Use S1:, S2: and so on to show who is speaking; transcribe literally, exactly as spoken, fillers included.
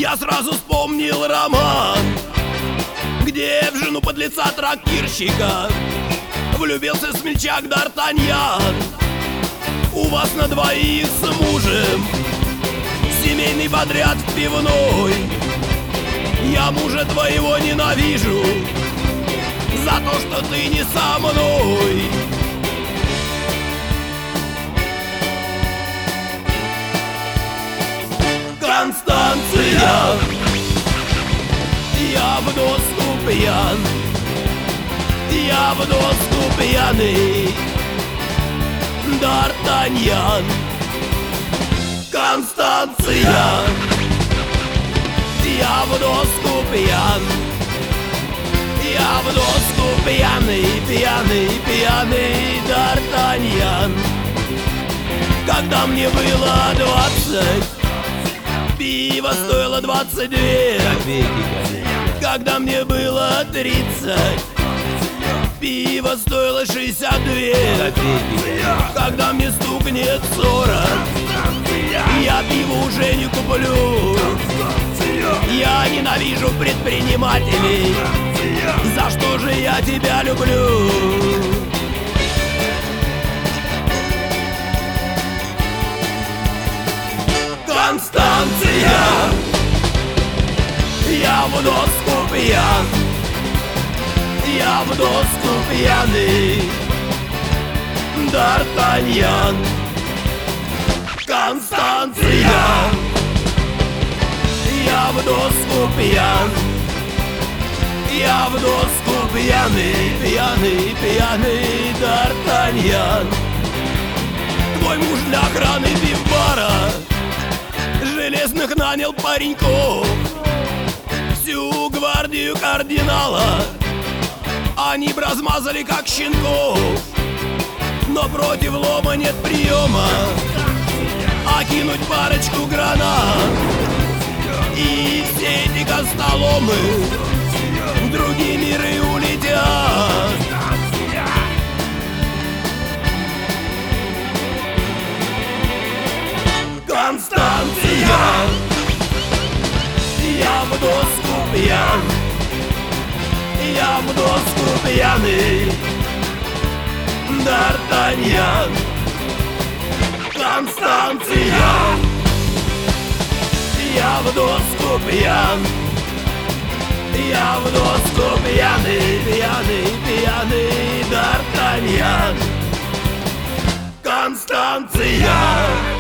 S1: Я сразу вспомнил роман, где в жену подлеца трактирщика влюбился смельчак Д'Артаньян. У вас на двоих с мужем семейный подряд в пивной. Я мужа твоего ненавижу за то, что ты не со мной. Констанция, я в доску пьян, я в доску пьяный Д'Артаньян. Констанция, я в доску пьян, я в доску пьяный, пьяный, пьяный Д'Артаньян. Когда мне было двадцать, пиво стоило двадцать две копейки. Когда мне было тридцать, пиво стоило шестьдесят две копейки. Когда мне стукнет сорок, я пиво уже не куплю. Я ненавижу предпринимателей, за что же я тебя люблю? Констанция, я в доску пьян, я в доску пьяный Д'Артаньян. Констанция, я в доску пьян, я в доску пьяный, пьяный, пьяный Д'Артаньян. Твой муж для охраны пивбара железных нанял пареньков, всю гвардию кардинала они б размазали как щенков. Но против лома нет приема, а кинуть парочку гранат, и все эти костоломы в другие миры улетят. Констанция, я в доску пьян, я в доску пьяный Д'Артаньян. Констанция, я в доску пьян, я в доску пьяный, пьяный, пьяный Д'Артаньян. Констанция.